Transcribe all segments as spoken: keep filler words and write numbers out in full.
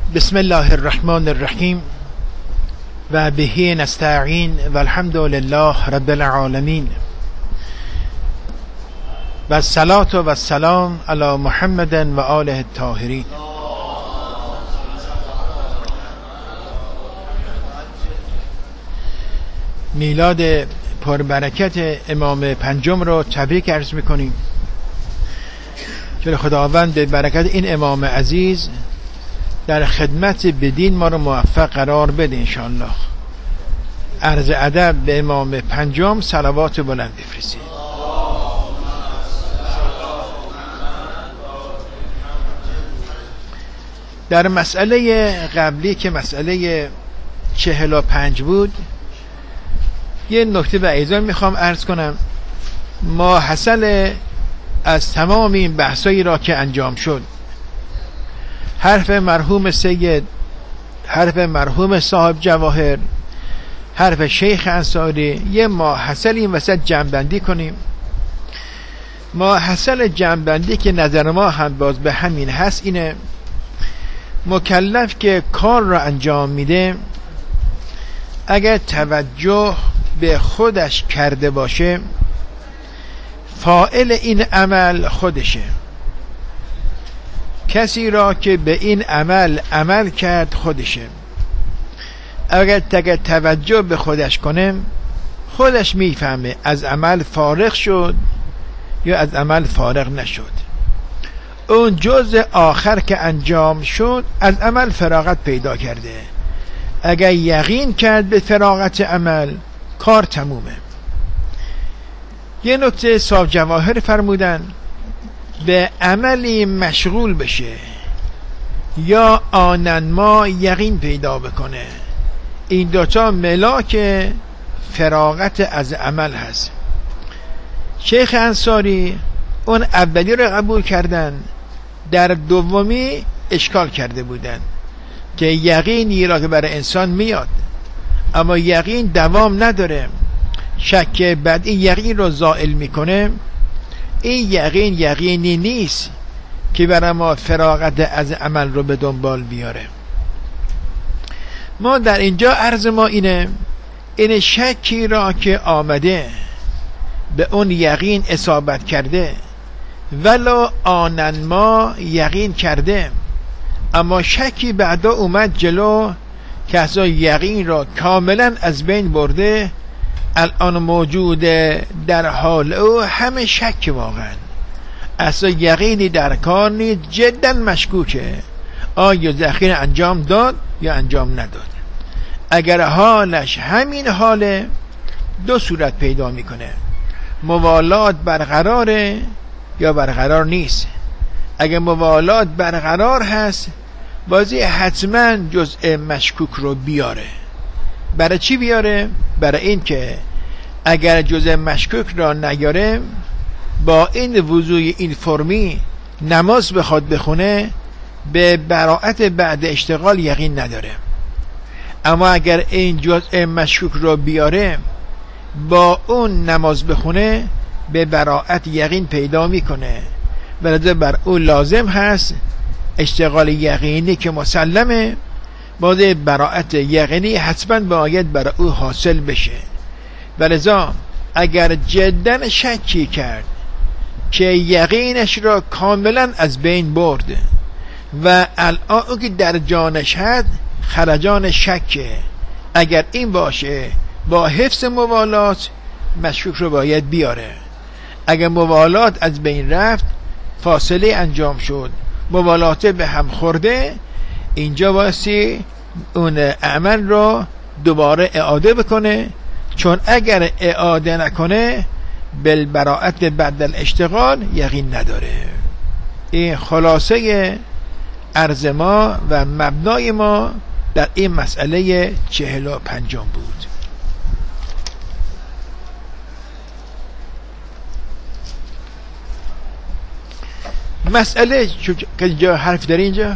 بسم الله الرحمن الرحیم و به نستعین و الحمد لله رب العالمین و الصلاة و السلام علی محمد و آله الطاهرین. میلاد پربرکت امام پنجم رو تبریک عرض میکنیم که خداوند به برکت این امام عزیز در خدمت بدین ما رو موفق قرار بده انشاءالله. عرض ادب به امام پنجم صلوات بلند بفرستید. در مسئله قبلی که مسئله چهل و پنج بود یه نکته به ایضا میخوام عرض کنم. ما حاصل از تمام این بحثایی را که انجام شد، حرف مرحوم سید، حرف مرحوم صاحب جواهر، حرف شیخ انصاری، یه ماحصل این وسط جمع‌بندی کنیم. ماحصل جمع‌بندی که نظر ما هم باز به همین هست اینه: مکلف که کار را انجام میده اگر توجه به خودش کرده باشه فاعل این عمل خودشه. کسی را که به این عمل عمل کرد خودشه. اگر تگه توجه به خودش کنه خودش میفهمه از عمل فارغ شد یا از عمل فارغ نشد. اون جزء آخر که انجام شد از عمل فراغت پیدا کرده. اگر یقین کرد به فراغت عمل کار تمومه. یه نکته صاحب جواهر فرمودن به عملی مشغول بشه یا آننما یقین پیدا بکنه، این دوتا ملاک فراغت از عمل هست. شیخ انصاری اون اولی رو قبول کردن، در دومی اشکال کرده بودن که یقینی را که برای انسان میاد اما یقین دوام نداره، شک بعد این یقین رو زائل میکنه، این یقین یقینی نیست که برای ما فراغت از عمل رو به دنبال بیاره. ما در اینجا عرض ما اینه، این شکی را که آمده به اون یقین اصابت کرده ولو آنن ما یقین کرده اما شکی بعدا اومد جلو که اصلا یقین را کاملا از بین برده، الان موجود در حال او همه شک، واقعا اصلا یقینی در کار نیست، جدا مشکوکه آیا ذخیره انجام داد یا انجام نداد. اگر حالش همین حاله دو صورت پیدا میکنه: موالات برقراره یا برقرار نیست. اگر موالات برقرار هست بازی حتما جزء مشکوک رو بیاره. برای چی بیاره؟ برای این که اگر جزء مشکوک را نیاره با این وضوع این فرمی نماز بخواد بخونه به براءت بعد اشتغال یقین نداره. اما اگر این جزء مشکوک را بیاره با اون نماز بخونه به براءت یقین پیدا میکنه، ولذا بر او لازم هست اشتغال یقینی که مسلمه، باز براءت یقینی حتما باید برای او حاصل بشه. ولذا اگر جدا شکی کرد که یقینش را کاملا از بین برد و الان او که در جانش هست خرجان شکه، اگر این باشه با حفظ موالات مشکوک رو باید بیاره. اگر موالات از بین رفت، فاصله انجام شد، موالات به هم خورده، اینجا واسه اون عمل رو دوباره اعاده بکنه، چون اگر اعاده نکنه بالبراءت بعد الاشتغال یقین نداره. این خلاصه عرض ما و مبنای ما در این مسئله چهل و پنجم بود. مسئله که اینجا حرف داره، اینجا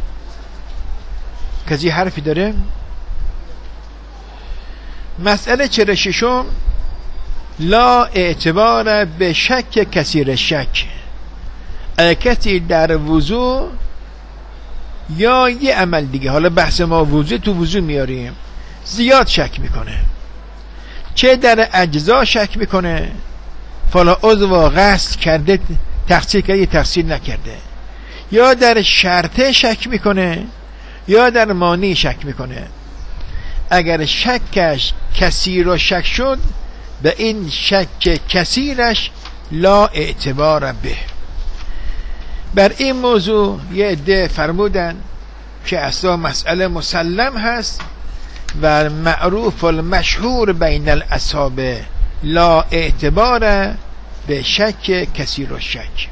کسی حرفی داره؟ مسئله چهل و ششم لا اعتبار به شک کثیر شک. اگه کسی در وضوع یا یه عمل دیگه، حالا بحث ما وضو تو وضو میاریم، زیاد شک میکنه، چه در اجزا شک میکنه، فلا عضو غسل کرده تقصیر کرده تقصیر نکرده، یا در شرطه شک میکنه یا در مانی شک میکنه. اگر شکش کثیر و شک شد، به این شک کثیرش لا اعتبار به. بر این موضوع یه عده فرمودن که اصلا مسئله مسلم هست و معروف المشهور بین الاصحاب لا اعتبار به شک کثیر و شک.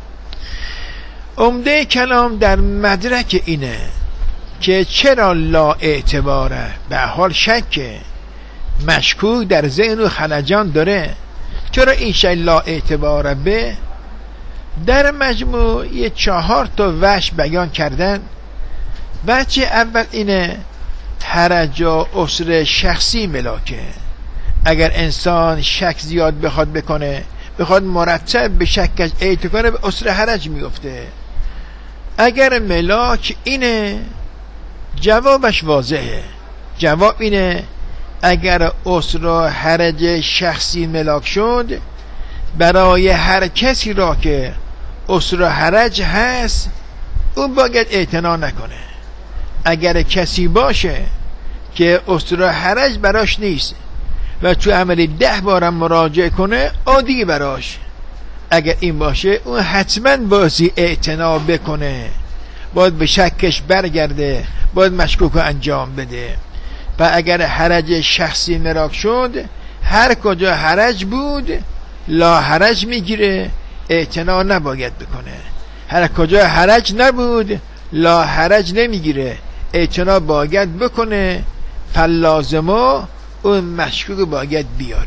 عمده کلام در مدرک اینه که چرا لا اعتباره، به حال شک مشکوک در ذهن و خلجان داره، چرا این شی لا اعتباره به؟ در مجموع یه چهار تا وجه بیان کردن. وجه اول اینه حرج و عسر شخصی ملاکه. اگر انسان شک زیاد بخواد بکنه، بخواد مرتب به شکش اعتقاد کنه، به عسر حرج میفته. اگر ملاک اینه، جوابش واضحه. جواب اینه اگر عسر و حرج شخصی ملاک شد، برای هر کسی را که عسر و حرج هست اون باید اعتنا نکنه. اگر کسی باشه که عسر و حرج براش نیست و تو عملی ده بارم مراجعه کنه عادی براش، اگر این باشه اون حتما بازی اعتنا بکنه، باید به شکش برگرده، باید مشکوک انجام بده. و اگر حرج شخصی مراک شد، هر کجا حرج بود لا حرج میگیره، اعتنا نباید بکنه. هر کجا حرج نبود لا حرج نمیگیره، اعتنا باید بکنه. فلازمه اون مشکوک باید بیاره.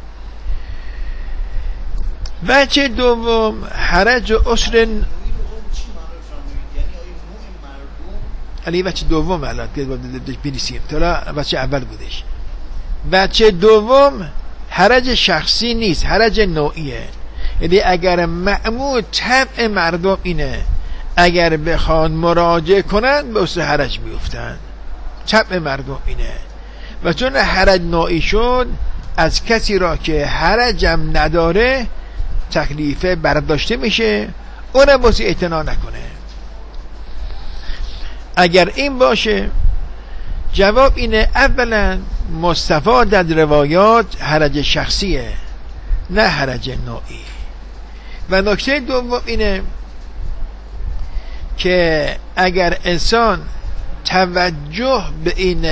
وجه دوم حرج و عسر، علی وجه دوم الان بنویسیم تا وجه اول بودش. وجه دوم حرج شخصی نیست، حرج نوعیه. یعنی اگر معمول طبع مردم اینه اگر بخوان مراجعه کنن به عسر حرج میفتن، طبع مردم اینه. و چون حرج نوعی شد، از کسی را که حرجم نداره تکلیفه برداشته میشه، اونم بازی اعتنا نکنه. اگر این باشه، جواب اینه اولا مستفاد از روایات حرج شخصیه نه حرج نوعی. و نکته دوم اینه که اگر انسان توجه به این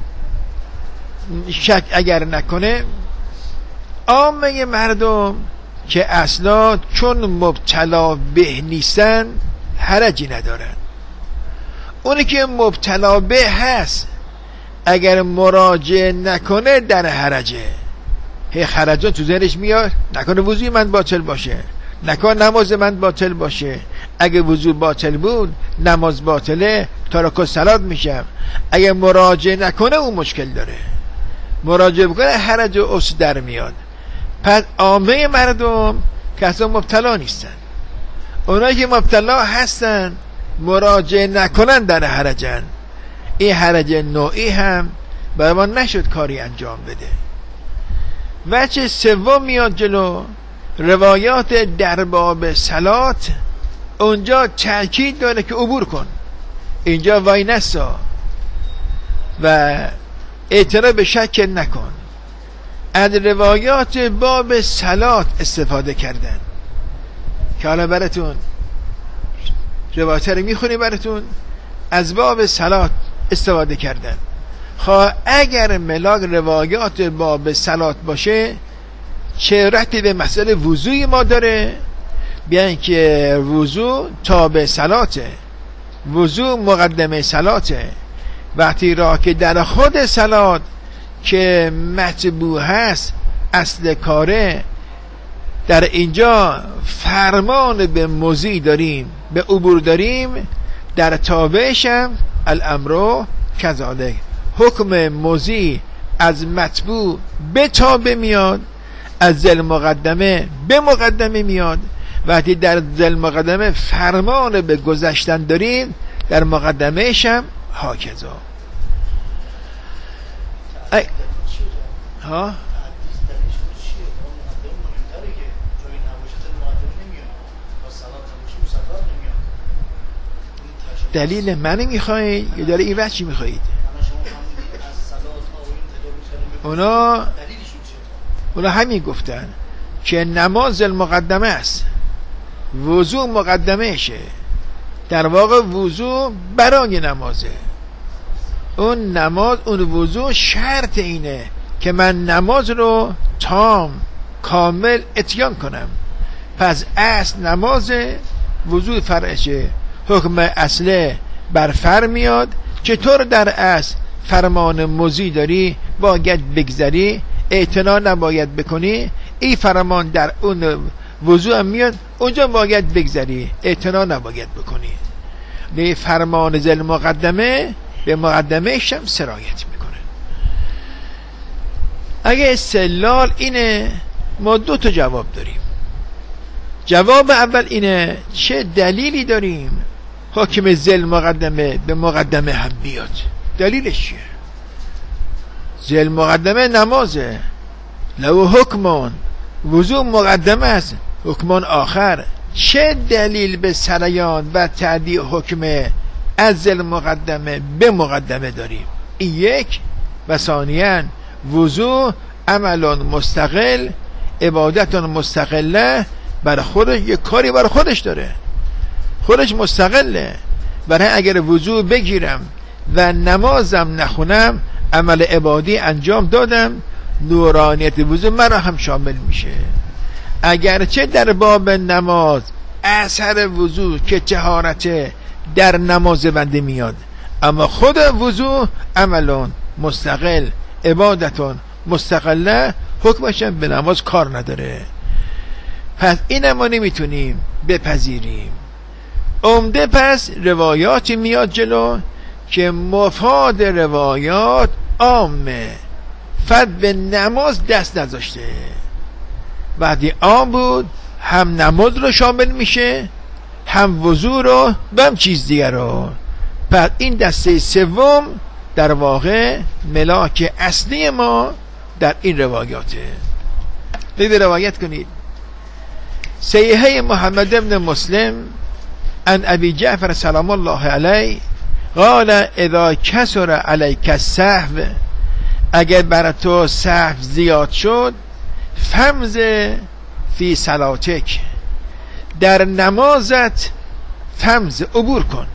شک اگر نکنه، عامه مردم که اصلا چون مبتلا به نیستن حرجی ندارن. اونی که مبتلا به هست اگر مراجعه نکنه در حرجه، هی خرجا تو ذهنش میاد، نکنه وضوی من باطل باشه، نکنه نماز من باطل باشه. اگه وضو باطل بود نماز باطله، تارک الصلات میشم. اگه مراجعه نکنه اون مشکل داره، مراجعه بکنه حرج و عسر در میاد. پس عامه مردم که اصلا مبتلا نیستن، اونایی که مبتلا هستن مراجعه نکنن در حرجن. این حرج نوعی هم برای ما نشد کاری انجام بده. وجه سوم میاد جلو، روایات در باب صلات. اونجا تأکید داره که عبور کن، اینجا وای نسا و اعتراف به شک نکن. از روایات باب صلات استفاده کردن که حالا براتون روایت رو میخونی، براتون از باب صلات استفاده کردن. خواه اگر ملاک روایات باب صلات باشه، چه ربطی به مسئله وضوی ما داره؟ بیان که وضو تابع صلاته، وضو مقدمه صلاته. وقتی را که در خود صلات که مطبوع هست، اصل کاره، در اینجا فرمان به مضی داریم، به عبور داریم، در تابعش هم الامر کذالک، حکم مضی از مطبوع به تابع میاد، از ذل مقدمه به مقدمه میاد. وقتی در ذل مقدمه فرمان به گذشتن داریم، در مقدمهش هم هاکذا. ای ها دلیل منی میخواهید یا داره این وچی میخواهید؟ اونا اونا همین گفتن که نماز المقدمه است، وضوع مقدمهشه. در واقع وضوع برای نمازه. اون نماز اون وضوع شرط اینه که من نماز رو تام کامل اتیان کنم. پس اصل نماز وضوع فرعشه، حکم اصله بر فر میاد. چطور در اصل فرمان موذی داری باید بگذری، اعتنا نباید بکنی، این فرمان در اون وضوع هم میاد، اونجا باید بگذری، اعتنا نباید بکنی. به فرمان ذل مقدمه به مقدمهش هم سرایت میکنه. اگه استدلال اینه، ما دو تا جواب داریم. جواب اول اینه چه دلیلی داریم حکم ذل مقدمه به مقدمه هم بیاد؟ دلیلش چیه؟ ذل مقدمه نمازه، لو حکمان وضوع مقدمه است، حکمان آخر. چه دلیل به سریان و تعدیع حکم از ذل مقدمه به مقدمه داریم؟ این یک. و ثانیاً وضوع عملان مستقل، عبادتان مستقله، بر خودش یک کاری بر خودش داره، خودش مستقله. برای اگر وضوع بگیرم و نمازم نخونم، عمل عبادی انجام دادم، نورانیت وضوع مرا هم شامل میشه. اگرچه در باب نماز اثر وضوع که طهارت در نماز بنده میاد، اما خود وضوع عملون مستقل، عبادتون مستقله، حکمش به نماز کار نداره. پس این ما نمیتونیم بپذیریم. عمده پس روایاتی میاد جلو که مفاد روایات عامه، فد به نماز دست نذاشته. وقتی عام بود هم نماز رو شامل میشه، هم وضوع رو و هم چیز دیگر رو. پس این دسته سوم در واقع ملاک اصلی ما در این روایاته. ببین روایت کنید. صحیحه محمد ابن مسلم عن ابی جعفر سلام الله علیه قال اذا کسر علیک السهو، اگر بر تو سهو زیاد شد، فمز فی صلاتک، در نمازت فمز عبور کن،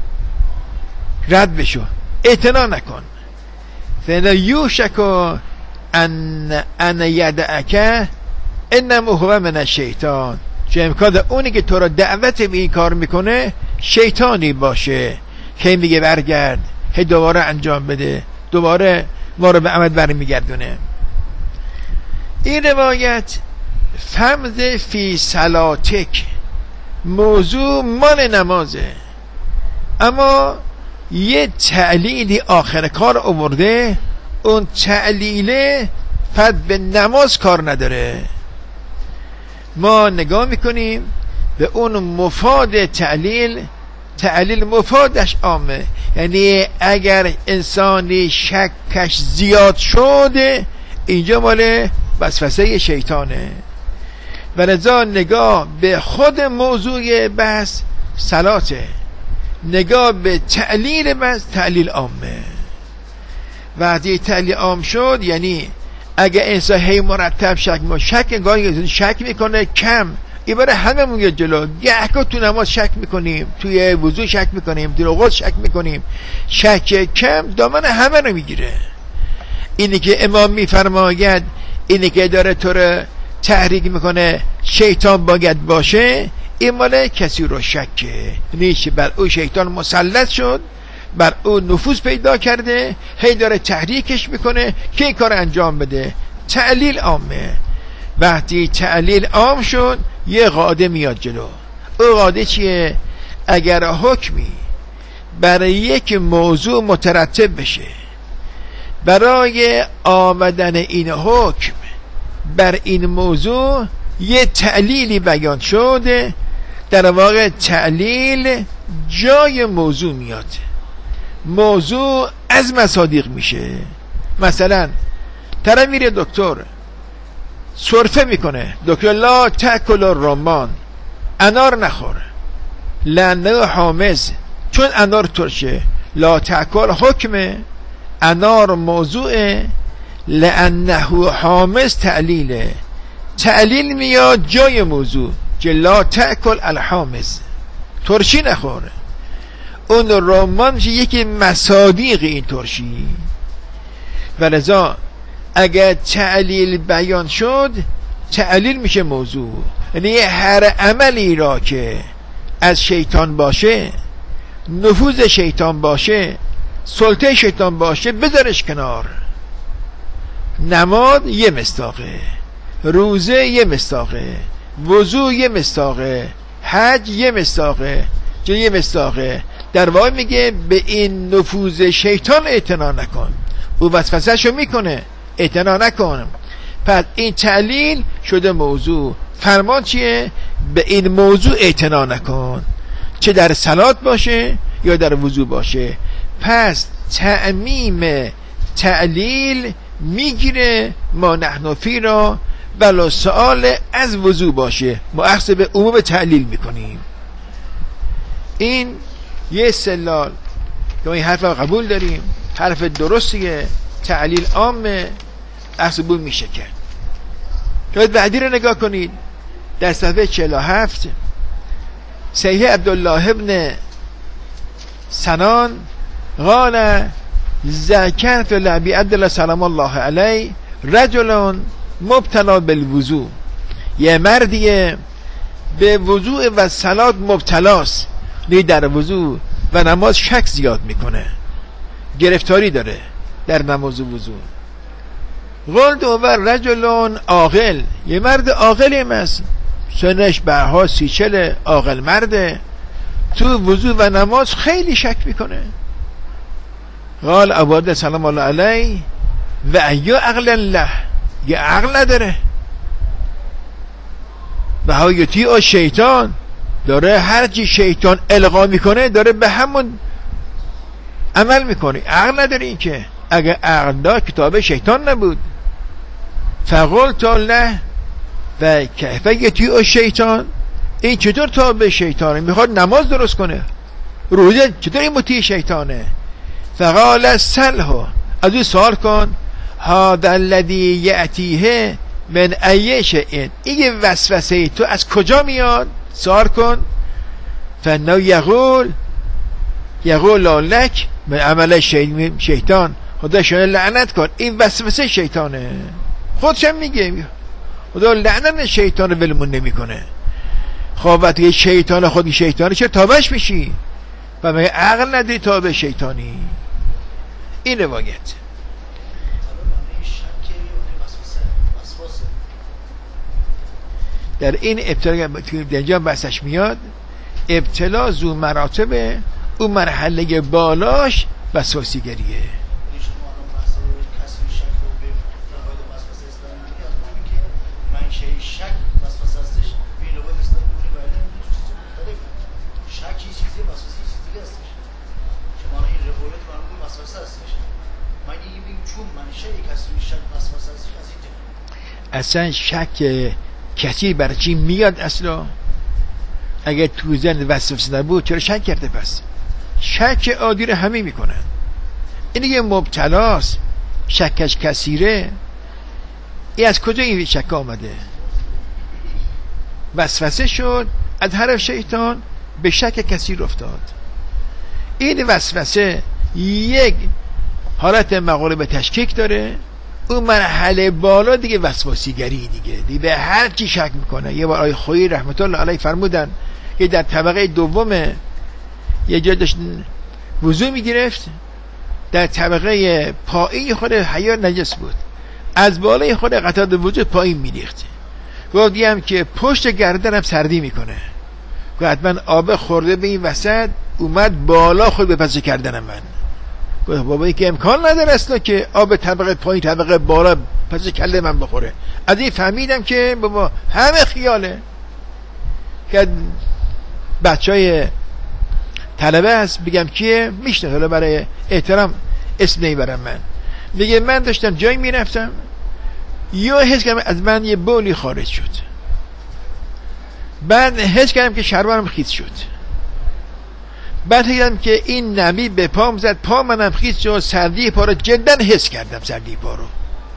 رد بشو، اعتنا نکن. فإن یوشک ان ان یدعک انما هو من الشیطان، چه امکان اونی که تو را دعوت به این کار میکنه شیطانی باشه که میگه برگرد، هی دوباره انجام بده، دوباره ما رو به عمل برمیگردونه. این روایت فمز فی صلاتک موضوع مال نمازه، اما یه تعلیلی آخر کار آورده، اون تعلیل فد به نماز کار نداره. ما نگاه میکنیم به اون مفاد تعلیل، تعلیل مفادش عامه، یعنی اگر انسانی شکش زیاد شده، اینجا مال وسوسه شیطانه. و لذا نگاه به خود موضوع بحث صلاته، نگاه به تعلیل بحث تعلیل عامه. وقتی تعلیل عام شد، یعنی اگه انسان هی مرتب شک ما شک گاهی شک میکنه کم، این برای همه مونگه جلو. گهگاه تو نماز شک میکنیم، توی وضوع شک میکنیم، توی اوقات شک میکنیم، شک کم دامن همه رو میگیره. اینی که امام میفرماید، اینی که داره تو رو تحریک میکنه شیطان باید باشه، این مال کسی رو شکه نیست، بر او شیطان مسلط شد، بر او نفوذ پیدا کرده، هی داره تحریکش میکنه که این کار انجام بده. تعلیل عامه. وقتی تعلیل عام شد، یه قاعده میاد جلو. او قاعده چیه؟ اگر حکمی برای یک موضوع مترتب بشه، برای آمدن این حکم بر این موضوع یه تعلیلی بیان شده، در واقع تعلیل جای موضوع میاد. موضوع از مصادیق میشه. مثلا طرف میره دکتر سرفه میکنه، دکتر لا تاکل الرمان، انار نخور لانه حامض، چون انار ترشه. لا تاکل حکمه، انار موضوعه، لانه حامض تعلیله. تعلیل میاد جای موضوع، که لا تاکل الحامض، ترشی نخوره. اون رمان میشه یکی مصادیق این ترشی. ولذا اگر تعلیل بیان شد، تعلیل میشه موضوع. یعنی هر عملی را که از شیطان باشه، نفوذ شیطان باشه، سلطه شیطان باشه، بذارش کنار. نماز یه مصداقه، روزه یه مصداقه، وضو یه مصداقه، حج یه مصداقه، چه یه مصداقه. در واقع میگه به این نفوذ شیطان اعتنا نکن، او وسوسه‌شو میکنه، اعتنا نکن. پس این تعلیل شده موضوع. فرمان چیه؟ به این موضوع اعتنا نکن، چه در صلات باشه یا در وضو باشه. پس تعمیم تعلیل میگیره ما نحن فی را، ولو سؤال از وضو باشه، ما اخذ به عموم تعلیل میکنیم. این یه استدلال که این حرف قبول داریم، حرف درستیه، تعلیل عامه، اخذ به میشه کرد. شاید بعدی رو نگاه کنید در صفحه چهل و هفت، صحیح عبدالله ابن سنان قال ذکرت لعبی عبدالله سلام الله علیه رجلون مبتلا بالوضوع، یه مردیه به وضوع و صلات مبتلاست، نه در وضوع و نماز شک زیاد میکنه، گرفتاری داره در نماز و وضوع. قلت و رجلون عاقل، یه مرد عاقلی مثل سنش بهها سی چل، عاقل مرده، تو وضوع و نماز خیلی شک میکنه. قال ابو سلام الله علیه و ایو عقل الله، یه عقل نداره، و هایتی او شیطان، داره هرچی شیطان القا میکنه داره به همون عمل میکنه. عقل نداره این که، اگه عقل داشت کتاب شیطان نبود. فقلت له و کیف یتی او شیطان، این چطور تابع شیطانه؟ میخواد نماز درست کنه، روزه چطور این مطیع شیطانه؟ فقال سلحو، از او سوال کن، هذا الذی یأتیه من ای شیء، این وسوسه تو از کجا میاد؟ سوال کن. فنو یقول یقول لک من عمل شیطان، خدا شما لعنت کن، این وسوسه شیطانه. خودشم میگه خدا لعنت شیطان ولمون نمیکنه. خب وقتی شیطان خودی شیطانه چرا تابعش میشی؟ و مگه عقل نداری تابع شیطانی؟ این روایت. در این ابتلا در اینجا بحثش میاد، ابتلا زو مراتبه، اون مرحله بالاش وسواسیگریه. اصلا شک کسی برای چی میاد؟ اصلا اگه تو ذهن وسوسه نبود چرا شک کرده؟ پس شک عادی رو همه میکنن. این دیگه مبتلاست، شکش کثیره. این از کجا این شک آمده؟ وسوسه شد از طرف شیطان، به شک کثیر افتاد. این وسوسه یک حالت مقالب تشکیک داره، اون مرحله بالا دیگه وسواسیگری دیگه دیگه به هر چی شک میکنه. یه بار آقای خویی رحمت الله علیه فرمودن که در طبقه دوم یه جا داشت وضو میگرفت، در طبقه پایین خود حیا نجس بود، از بالای خود قطعات وضو پایین میریخت. گفتیم که پشت گردنم سردی میکنه، که حتما آب خورده به این وسط اومد بالا خود به پس کردن من. گفت بابا این که امکان نداره اصلا که آب طبقه پایین طبقه بالا پس کله من بخوره. از این فهمیدم که بابا همه خیاله. که بچه های طلبه است بگم کیه میشنه، حالا برای احترام اسم نمیبرم. من میگه من داشتم جایی میرفتم یا حس کردم از من یه بولی خارج شد، بعد حس کردم که شلوارم خیس شد، بعد دیدم که این نمی به پام زد، پا منم خیس شد، سردی پا رو جدا حس کردم، سردی پا رو.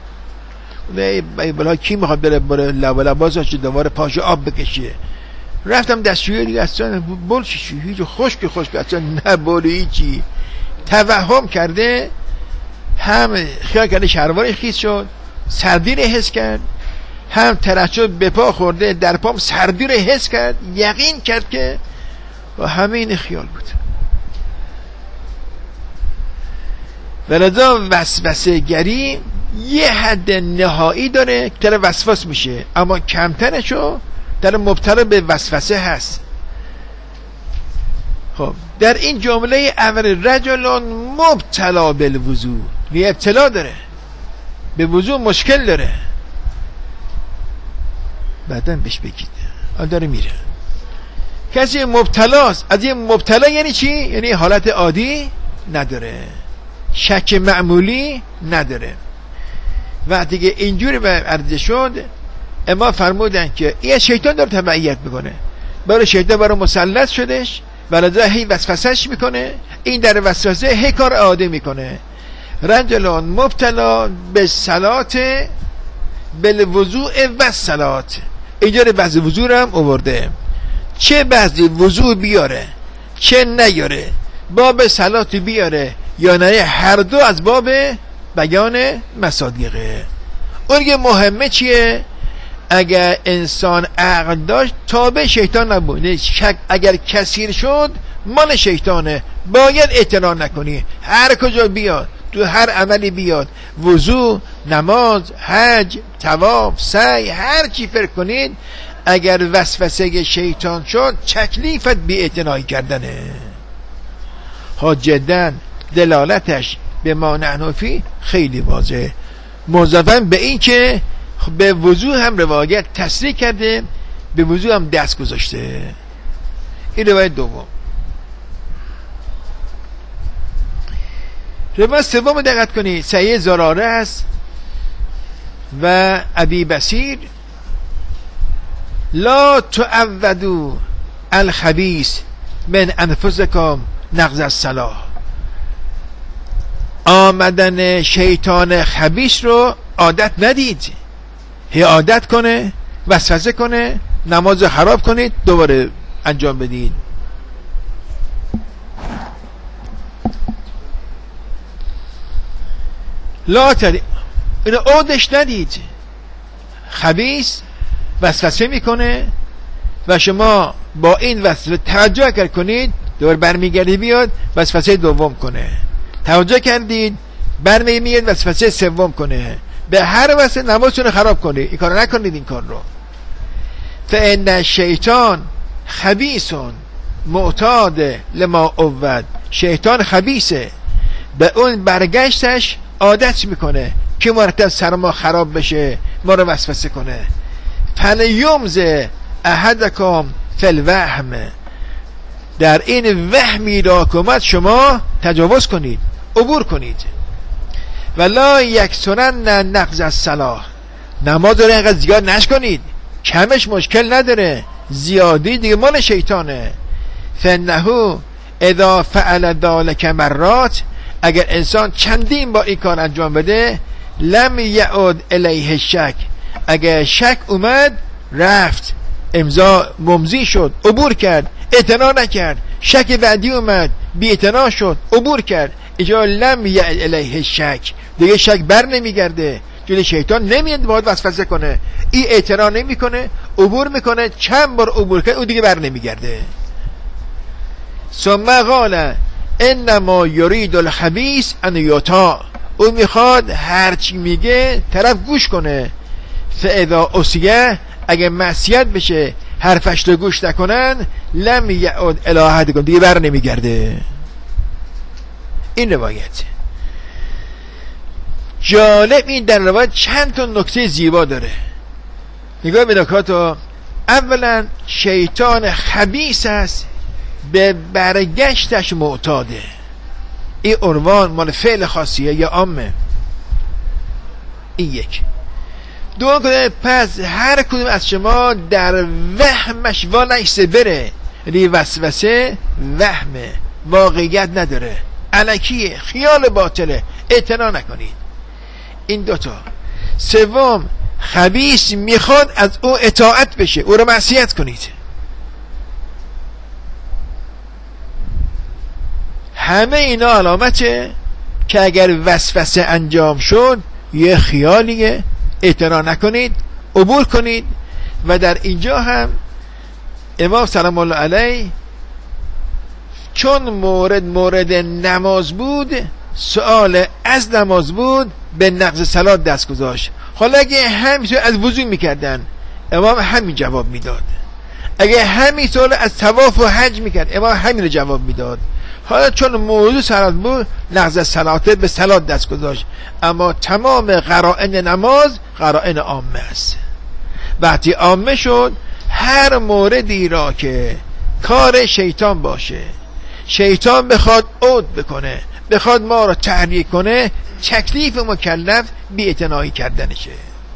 بلا کی میخواد بره بره لب لباسش دوباره پاشو آب بکشه. رفتم دستشویی دیگه اصلا بول چی هیچ خشک خشک اصلا نه بول هیچی. توهم کرده، هم خیال کرده شلوار خیس شد، سردی رو حس کرد، هم ترشح به پا خورده، در پام سردی رو حس کرد، یقین کرد که و همه این خیال بود. ولذا وسوسه گری یه حد نهایی داره که در وسواس میشه، اما کمترشو در مبتلا به وسوسه هست. خب در این جمله اول رجلان مبتلا بالوضوء، یه ابتلا داره، به وضوء مشکل داره، بعدن بهش بگید آن داره میره. کسی مبتلاست، از این مبتلا یعنی چی؟ یعنی حالت عادی نداره، شک معمولی نداره. وقتی که اینجوری به عرضه شد، اما فرمودن که این شیطان داره تبعیت میکنه، برای شیطان برای مسلط شدش، ولذا هی وسوسهش میکنه، این در وسوسه هی کار عادی میکنه. رجلان مبتلا به صلات بالوضوء و صلات، اینجا بعضی وضوء رو هم آورده، چه بعضی وضوء بیاره چه نیاره، باب صلات بیاره یا نه، هر دو از باب بیان مصادیقه. اون که مهمه چیه؟ اگر انسان عقل داشت تابع شیطان نبود، شک اگر کثیر شد مال شیطانه، باید اعتنا نکنی، هر کجا بیاد، تو هر عملی بیاد، وضو، نماز، حج، طواف، سعی، هر چی فکر کنید، اگر وسوسه شیطان شد تکلیفت بی اعتنایی کردنه. ها جدا دلالتش به ما نحنفی خیلی واضحه، موظفاً به این که به وضو هم روایت تصریح کرده، به وضو هم دست گذاشته. این روایت دوم. روایت سوم دقت کنید، صحیح زراره است و ابی بصیر، لا تعودوا الخبیث من انفسکم نقض الصلاة. آمدن شیطان خبیث رو عادت ندید، هی عادت کنه، وسوسه کنه، نماز خراب کنید، دوباره انجام بدید. لا تری اینو عادش ندید. خبیث وسوسه میکنه و شما با این وسوسه توجه اگر کنید، دوباره برمیگردی بیاد وسوسه دوم کنه، توجه کردید برمیگردید وسوسه سوم کنه، به هر وسیله نمازتون خراب کنید. این کارو نکنید، این کار رو. فإن الشیطان خبیث معتاد لما عود، شیطان خبیثه، به اون برگشتش عادت میکنه که مرتب سر ما خراب بشه، ما رو وسوسه کنه. فلیمز احدکم فی الوهم، در این وهمی را که شما تجاوز کنید، عبور کنید. ولا یکسرن نقض الصلاة، نماز رو اینقدر زیاد نش کنید، کمش مشکل نداره، زیادی دیگه مال شیطانه. فانه اذا فعل ذلک مرات، اگر انسان چندین با این کار انجام بده، لم یعود الیه شک، اگر شک اومد رفت، امضا ممضی شد، عبور کرد، اعتنا نکرد، شک بعدی اومد، بی اعتنا شد، عبور کرد، اینجا لم یعود الیه شک، دیگه شک بر نمیگرده، جلوی شیطان نمیاد باید وسوسه کنه، این اعتنا نمیکنه، عبور میکنه، چند بار عبور کرد او دیگه بر نمیگرده. ثم قال انما یرید الخبیث ان یطاع، او میخواد هرچی میگه طرف گوش کنه. فاذا اسیه، اگه معصیت بشه حرفش رو گوش نکنن، لم یعود الی احدکم، دیگه بر نمیگرده. این روایت جالب، این در روایت چند تا نکته زیبا داره. نگاه به نکاتو. اولا شیطان خبیث است به برگشتش معتاده. این عنوان مال فعل خاصیه یا عامه؟ این یک. دو کنه پس هر کدوم از شما در وهمش والایسته بره، یعنی وسوسه وهمه، واقعیت نداره، الکیه، خیال باطله، اعتنا نکنید. این دوتا. سوم، خبیث میخواد از او اطاعت بشه، او رو معصیت کنید. همه اینا علامته که اگر وسوسه انجام شد یه خیالیه، اعتنا نکنید، عبور کنید. و در اینجا هم امام سلام الله علیه چون مورد مورد نماز بود، سؤال از نماز بود، به نقض صلات دست گذاشت. حالا اگه همینطور از وضو میکردن، امام همین جواب میداد. اگه همینطور از طواف و حج میکرد، امام همین جواب میداد. حالا چون موضوع صلات بود، نقض صلات به صلات دست گذاشت. اما تمام قرائن نماز قرائن عامه است. وقتی عامه شد، هر موردی را که کار شیطان باشه، شیطان بخواد عود بکنه، بخواد ما را تحریک کنه، تکلیف مکلف بی اعتنایی کردنشه.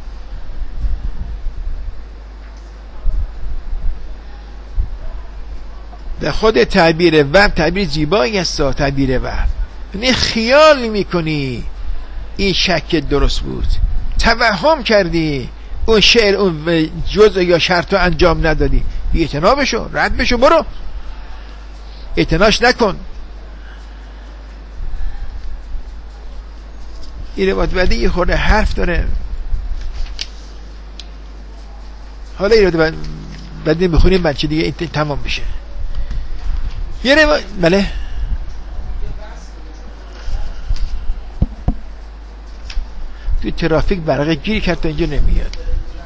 در خود تعبیر وهم تعبیر زیبایی است. تعبیر وهم یعنی خیال میکنی این شک درست بود، توهم کردی اون شعر اون جزء یا شرط رو انجام ندادی، بی اعتنا بشو، رد بشو، برو، اعتناش نکن. این روایت بعدی یه خورده حرف داره. حالا این روایت بعدی بخونیم بچه دیگه این تمام بشه. یه روایت بله توی ترافیک برقه گیر کرد تا اینجا نمیاد.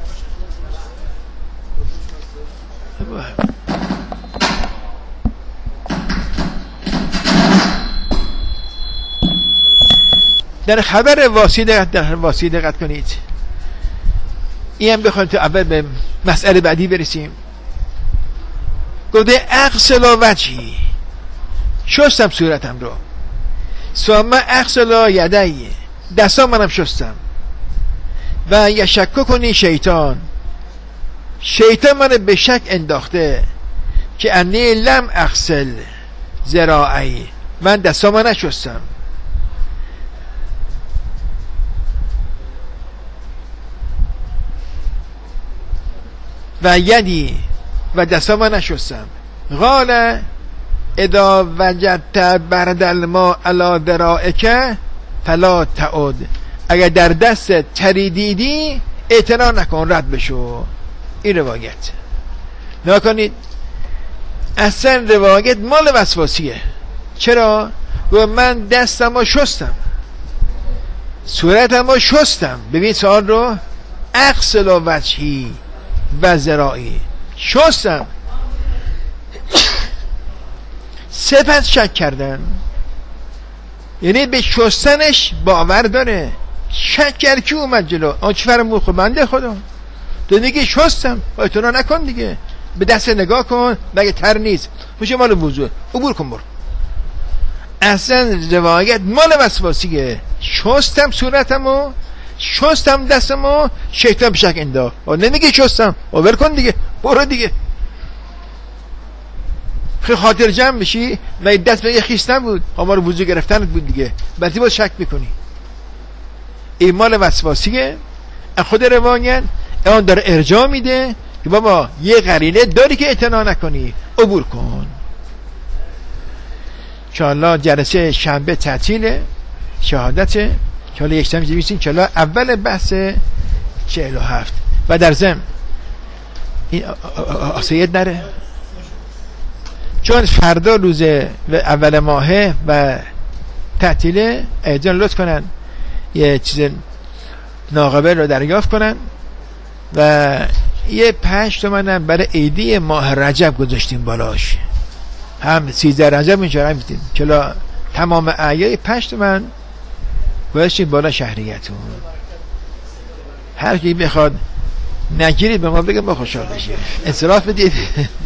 در خبر واسی دقت در واسی دقت کنید. این هم بخوایم تو اول به مسئله بعدی برسیم. گفته اغسل وجهی، شستم صورتم رو، ثم اغسل یدی، دستام منم شستم، و یشک کنی شیطان، شیطان من به شک انداخته که انی لم اغسل ذراعی، من دستام من نشستم. و یدی، و دستام من نشستم. قال اذا وجدت برد الماء علی ذرائک فلا تعد، اگر در دست تری دیدی اعتنا نکن، رد بشو. این روایت نکنید اصلا روایت مال وسواسیه. چرا؟ و من دستمو شستم، صورتمو شستم. ببین سوال رو، اغسل وجهی و ذراعی، شستم. سپس شک کردن، یعنی به شستنش باور داره. شک کرد که اومد جلو، آن چی فرمود؟ خب بنده خدا تو دیگه شستم، اعتنا نکن دیگه، به دست نگاه کن، مگه تر نیست؟ میشه مال وضوء، عبور کن برو. اصلا روایت مال وسواسیه. شستم صورتمو، شستم دستمو، شیطان به شک انداخت. نمیگه شستم، عبور کن دیگه، برو دیگه. خیلی خاطر جمع بشی و دست به یه خیس نبود، ما رو وضو گرفتنت بود دیگه، بعدی باید شک میکنی. این مال وسواسیه. خود روایت اون داره ارجاع میده که بابا یه قرینه داری که اعتنا نکنی، عبور کن. انشاءالله جلسه شنبه تعطیله، شهادته. انشاءالله یک شنبه میسیم انشاءالله اول بحث چهل و هفت. و در ضمن این آسایید نره، چون فردا روز اول ماهه و تعطیله، ایجان لطف کنن یه چیز ناقابل رو دریافت کنن. و یه پنج تومن هم برای عیدی ماه رجب گذاشتیم بالاش، هم سیزده رجب اینجا هم میتیم چلا تمام اعیای پنج تومن گذاشتیم بالا شهریتون. هر کی بخواد نگیرید به ما بگه ما خوشحال بشیم، انصراف بدید.